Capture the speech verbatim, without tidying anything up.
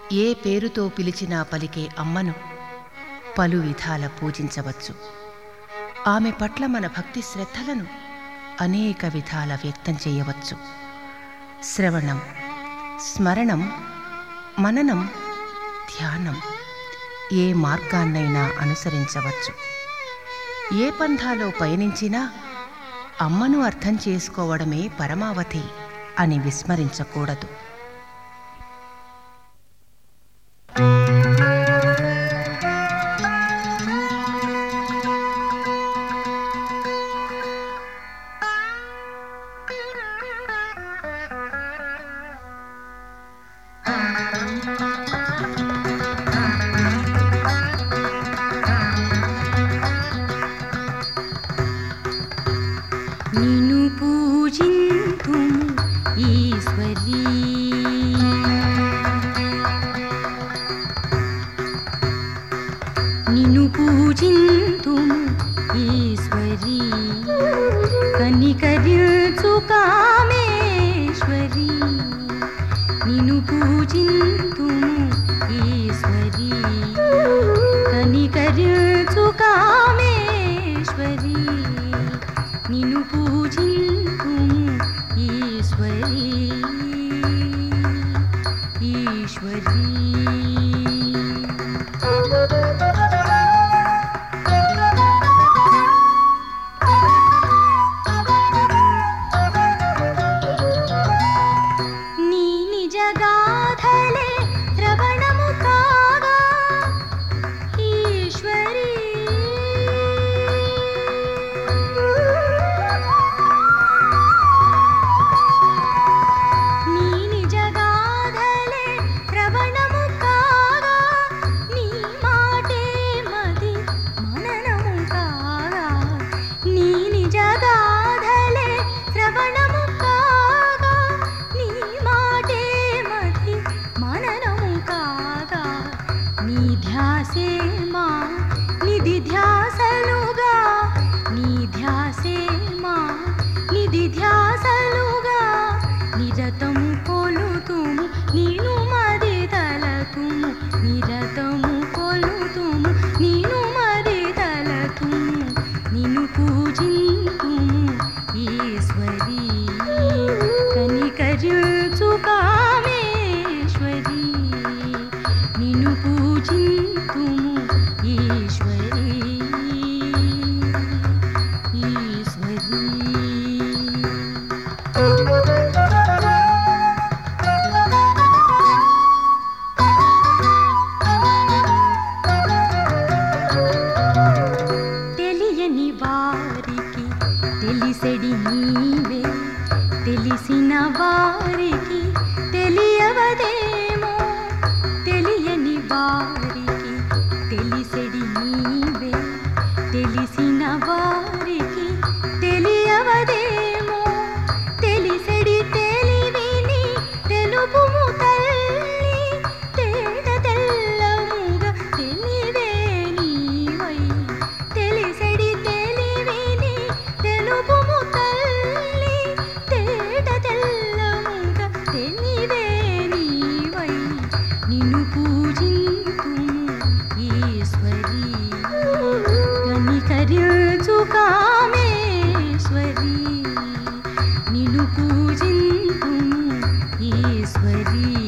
ఏ పేరుతో పిలిచినా పలికే అమ్మను పలు విధాల పూజించవచ్చు. ఆమె పట్ల మన భక్తి శ్రద్ధలను అనేక విధాల వ్యక్తం చేయవచ్చు. శ్రవణం, స్మరణం, మననం, ధ్యానం ఏ మార్గాన్నైనా అనుసరించవచ్చు. ఏ పంథాలో పయనించినా అమ్మను అర్థం చేసుకోవడమే పరమావధి అని విస్మరించకూడదు. నిను పూజింతుము ఈశ్వరీ, నిను పూజింతుము ఈశ్వరీ, కనికరించు కామేశ్వరీ. నిను పూజింతుము ఈశ్వరీ, కనికరించు కామేశ్వరీ. నిను పూజింతుము ఈశ్వరీ, ఈశ్వరీ. నీ నిజగాథలే శ్రవణము కాగా ఈశ్వరీ, నీ నిజగాథలే శ్రవణము కాగా, నీ మాటే మది మననము కాగా. నీ నిజగాథలే శ్రవణము కాగా, నీ మాటే మది మననము కాగా. నీ ధ్యాసే మా నిధి ధ్యాసలుగా, నీ ధ్యాసే మా నిధి ధ్యాసలుగా. నిరతము కొలుతుము నీను మది తలతుము, నిరతము కొలుతుము నీను మది తలతుము. నిన్ను పూజింతుము ఈశ్వరీ, కనికరించు కామేశ్వరీ. నిన్ను పూజింతుము ఈశ్వరీ, ఈశ్వరీ. తెలియని వారికి తెలిసెడి నీవే, తెలిసిన వారికి తెలియవదేమో. తెలియని వారికి తెలిసెడి నీవే, తెలిసిన వారికి తెలియవదేమో. తెలిసెడి తెలివిని తెలుపుము తల్లి, తేట తెల్లముగా తెలివే నీవై. తెలిసెడి తెలివిని తెలుపుము తల్లి, తేట తెల్లముగా తెలివే నీవై. నిన్ను పూజింతుము ఈశ్వరీ, కనికరించు కామేశ్వరీ. నిన్ను పూజింతుము ఈశ్వరీ.